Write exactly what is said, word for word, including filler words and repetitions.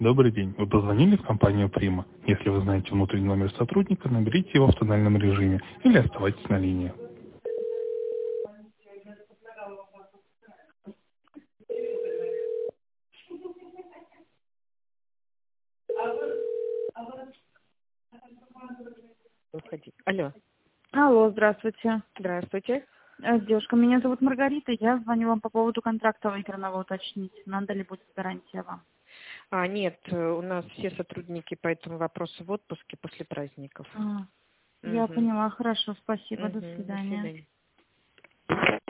Добрый день. Вы позвонили в компанию «Прима». Если вы знаете внутренний номер сотрудника, наберите его в тональном режиме или оставайтесь на линии. Выходи. Алло. Алло, здравствуйте. Здравствуйте. Э, Девушка, меня зовут Маргарита. Я звоню вам по поводу контракта выигранного уточнить. Надо ли будет гарантия вам? А, нет, э, у нас все сотрудники по этому вопросу в отпуске после праздников. А, я Угу. поняла. Хорошо, спасибо. До Угу. До свидания. свидания.